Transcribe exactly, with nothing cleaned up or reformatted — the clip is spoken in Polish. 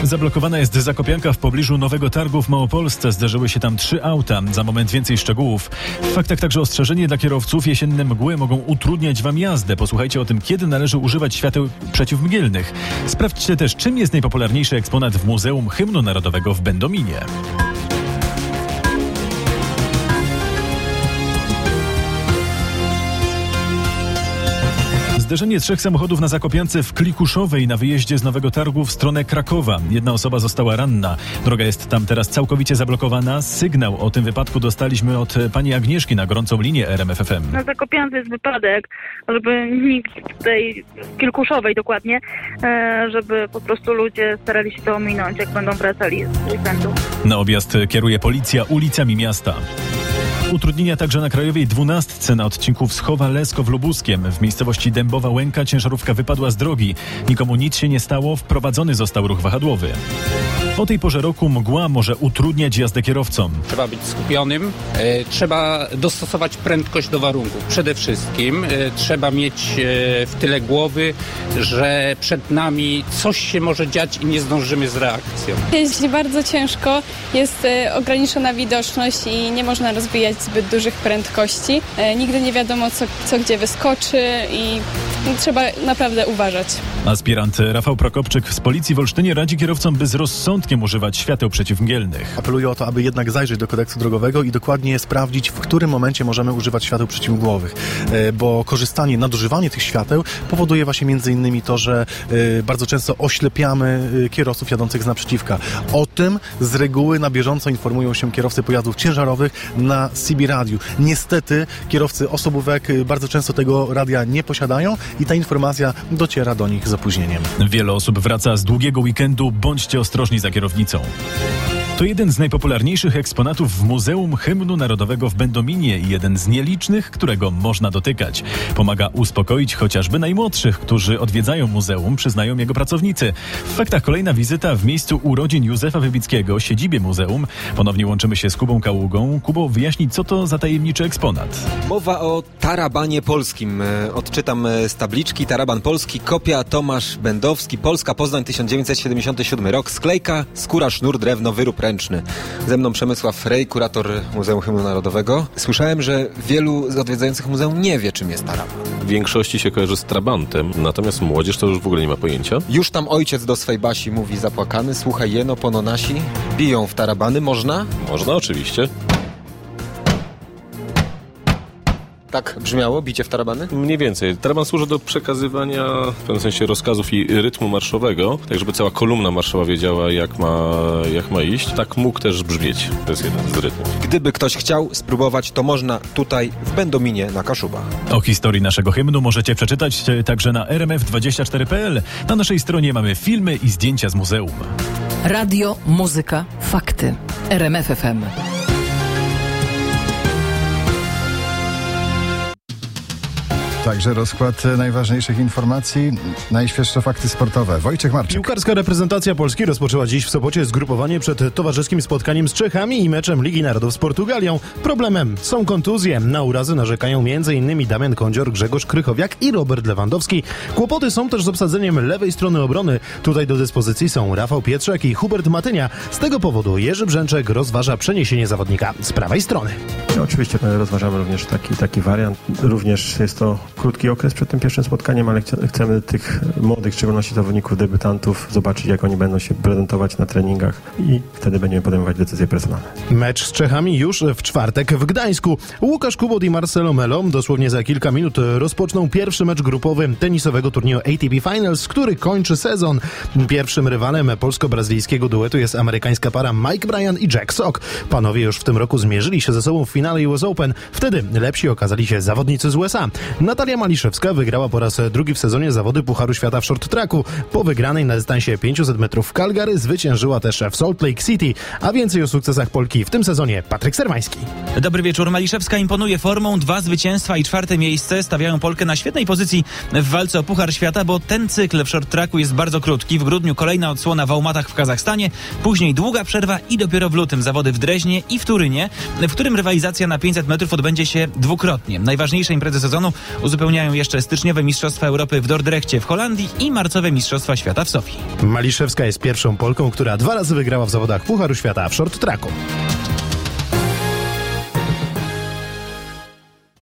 Zablokowana jest zakopianka w pobliżu Nowego Targu w Małopolsce. Zderzyły się tam trzy auta. Za moment więcej szczegółów. W faktach także ostrzeżenie dla kierowców. Jesienne mgły mogą utrudniać wam jazdę. Posłuchajcie o tym, kiedy należy używać świateł przeciwmgielnych. Sprawdźcie też, czym jest najpopularniejszy eksponat w Muzeum Hymnu Narodowego w Będominie. Zderzenie trzech samochodów na Zakopiance w Klikuszowej na wyjeździe z Nowego Targu w stronę Krakowa. Jedna osoba została ranna. Droga jest tam teraz całkowicie zablokowana. Sygnał o tym wypadku dostaliśmy od pani Agnieszki na gorącą linię R M F F M. Na Zakopiance jest wypadek, żeby nikt tej Kilkuszowej dokładnie, żeby po prostu ludzie starali się to ominąć, jak będą wracali z weekendu. Na objazd kieruje policja ulicami miasta. Utrudnienia także na Krajowej dwunastce na odcinku Wschowa-Lesko w Lubuskiem. W miejscowości Dębowa Łęka ciężarówka wypadła z drogi. Nikomu nic się nie stało, wprowadzony został ruch wahadłowy. O tej porze roku mgła może utrudniać jazdę kierowcom. Trzeba być skupionym, e, trzeba dostosować prędkość do warunków. Przede wszystkim e, trzeba mieć e, w tyle głowy, że przed nami coś się może dziać i nie zdążymy z reakcją. Jeździ bardzo ciężko, jest e, ograniczona widoczność i nie można rozwijać zbyt dużych prędkości. E, nigdy nie wiadomo, co, co gdzie wyskoczy i trzeba naprawdę uważać. Aspirant Rafał Prokopczyk z Policji w Olsztynie radzi kierowcom, by z rozsądkiem używać świateł przeciwmgielnych. Apeluję o to, aby jednak zajrzeć do kodeksu drogowego i dokładnie sprawdzić, w którym momencie możemy używać świateł przeciwmgłowych, e, bo korzystanie, nadużywanie tych świateł powoduje właśnie między innymi to, że e, bardzo często oślepiamy e, kierowców jadących z naprzeciwka. O tym z reguły na bieżąco informują się kierowcy pojazdów ciężarowych na C B radiu. Niestety kierowcy osobówek e, bardzo często tego radia nie posiadają i ta informacja dociera do nich z opóźnieniem. Wiele osób wraca z długiego weekendu. Bądźcie ostrożni za kierownicą. To jeden z najpopularniejszych eksponatów w Muzeum Hymnu Narodowego w Będominie i jeden z nielicznych, którego można dotykać. Pomaga uspokoić chociażby najmłodszych, którzy odwiedzają muzeum, przyznają jego pracownicy. W faktach kolejna wizyta w miejscu urodzin Józefa Wybickiego, siedzibie muzeum. Ponownie łączymy się z Kubą Kaługą. Kubo, wyjaśnij, co to za tajemniczy eksponat? Mowa o tarabanie polskim. Odczytam z tabliczki. Taraban polski, kopia Tomasz Będowski, Polska, Poznań, tysiąc dziewięćset siedemdziesiąty siódmy rok. Sklejka, skóra, sznur, drewno, wyrób ręczny. Ze mną Przemysław Rej, kurator Muzeum Hymnu Narodowego. Słyszałem, że wielu z odwiedzających muzeum nie wie, czym jest taraban. W większości się kojarzy z trabantem, natomiast młodzież to już w ogóle nie ma pojęcia. Już tam ojciec do swej Basi mówi zapłakany: słuchaj jeno, pono nasi biją w tarabany. Można? Można, oczywiście. Tak brzmiało bicie w tarabany? Mniej więcej. Taraban służy do przekazywania w pewnym sensie rozkazów i rytmu marszowego, tak żeby cała kolumna marszowa wiedziała, jak ma, jak ma iść. Tak mógł też brzmieć. To jest jeden z rytmów. Gdyby ktoś chciał spróbować, to można tutaj w Będominie na Kaszubach. O historii naszego hymnu możecie przeczytać także na r m f dwadzieścia cztery kropka p l. Na naszej stronie mamy filmy i zdjęcia z muzeum. Radio, muzyka, fakty. R M F F M. Także rozkład najważniejszych informacji, najświeższe fakty sportowe. Wojciech Marczyk. Piłkarska reprezentacja Polski rozpoczęła dziś w Sopocie zgrupowanie przed towarzyskim spotkaniem z Czechami i meczem Ligi Narodów z Portugalią. Problemem są kontuzje. Na urazy narzekają m.in. Damian Kądzior, Grzegorz Krychowiak i Robert Lewandowski. Kłopoty są też z obsadzeniem lewej strony obrony. Tutaj do dyspozycji są Rafał Pietrzak i Hubert Matynia. Z tego powodu Jerzy Brzęczek rozważa przeniesienie zawodnika z prawej strony. No, oczywiście rozważamy również taki, taki wariant. Również jest to krótki okres przed tym pierwszym spotkaniem, ale chcemy tych młodych, w szczególności zawodników, debiutantów, zobaczyć, jak oni będą się prezentować na treningach i wtedy będziemy podejmować decyzje personalne. Mecz z Czechami już w czwartek w Gdańsku. Łukasz Kubot i Marcelo Melo dosłownie za kilka minut rozpoczną pierwszy mecz grupowy tenisowego turnieju A T P Finals, który kończy sezon. Pierwszym rywalem polsko-brazylijskiego duetu jest amerykańska para Mike Bryan i Jack Sock. Panowie już w tym roku zmierzyli się ze sobą w finale U S Open. Wtedy lepsi okazali się zawodnicy z U S A. Natalia Maliszewska wygrała po raz drugi w sezonie zawody Pucharu Świata w short tracku. Po wygranej na dystansie pięćset metrów w Calgary zwyciężyła też w Salt Lake City. A więcej o sukcesach Polki w tym sezonie Patryk Serwański. Dobry wieczór. Maliszewska imponuje formą. Dwa zwycięstwa i czwarte miejsce stawiają Polkę na świetnej pozycji w walce o Puchar Świata, bo ten cykl w short tracku jest bardzo krótki. W grudniu kolejna odsłona w Ałmatach w Kazachstanie, później długa przerwa i dopiero w lutym zawody w Dreźnie i w Turynie, w którym rywalizacja na pięćset metrów odbędzie się dwukrotnie. Najważniejsze imprezy sezonu uzupełniają jeszcze styczniowe Mistrzostwa Europy w Dordrechcie w Holandii i marcowe Mistrzostwa Świata w Sofii. Maliszewska jest pierwszą Polką, która dwa razy wygrała w zawodach Pucharu Świata w short tracku.